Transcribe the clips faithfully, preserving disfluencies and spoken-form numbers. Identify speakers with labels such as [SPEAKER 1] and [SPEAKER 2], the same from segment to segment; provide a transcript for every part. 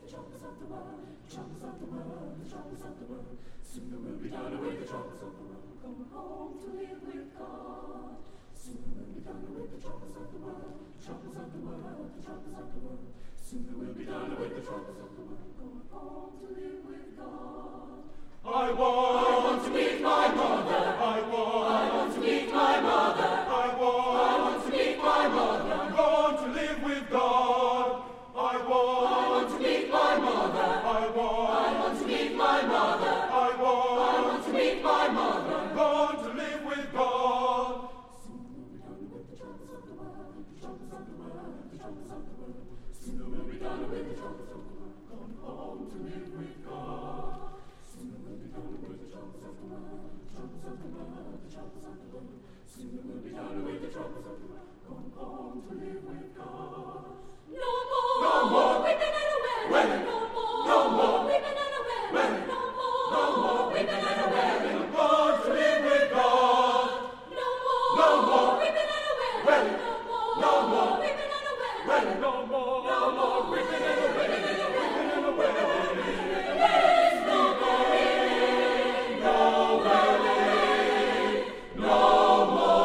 [SPEAKER 1] the troubles of the world, the troubles of the world, the troubles of the world. Sooner we'll be done with the troubles of the world, going home to live with God. Sooner we'll be done with the troubles of the world, the troubles of the world, the troubles of the world. Sooner we'll be done with the troubles of the world, going home to live with God. I want, I want to meet my mother. I want, I want to meet my mother. I want, I want to meet my mother. I'm going to live with God. I want, I want to meet my mother. I want, I want to meet my mother. I want, I want to meet my mother. I'm going to live with God. Soon we'll be done with the troubles of the world, the troubles of the world, the troubles of the world. Soon we'll be done with the troubles of the world, going home to live with God. Soon we'll be done with the troubles of the world, the troubles of the world, the troubles of the world. Soon we'll be done with the troubles of the world, going home to live with God. No more, no more weeping and wailing. No more, no more weeping and wailing. No more, no more weeping and wailing. I'm going to live with God. No more, no more weeping and wailing. No more, no more weeping and wailing. No more, no more weeping and wailing. Weeping and wailing. There is no more weeping, no wailing, no more.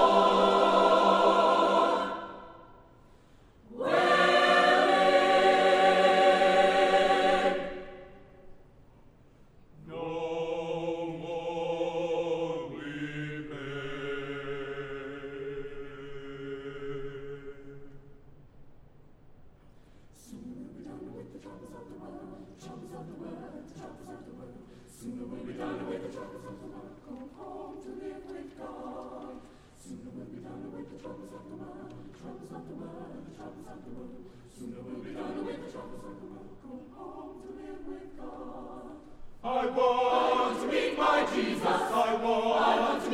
[SPEAKER 1] Sooner we'll be done with the troubles of the world, going home to live with God. Sooner we'll be done with the troubles of the world, the troubles of the world, the troubles of the world. Sooner we'll be done with the troubles of the world, going home to live with God. I want, I want to meet my Jesus. I want, I want to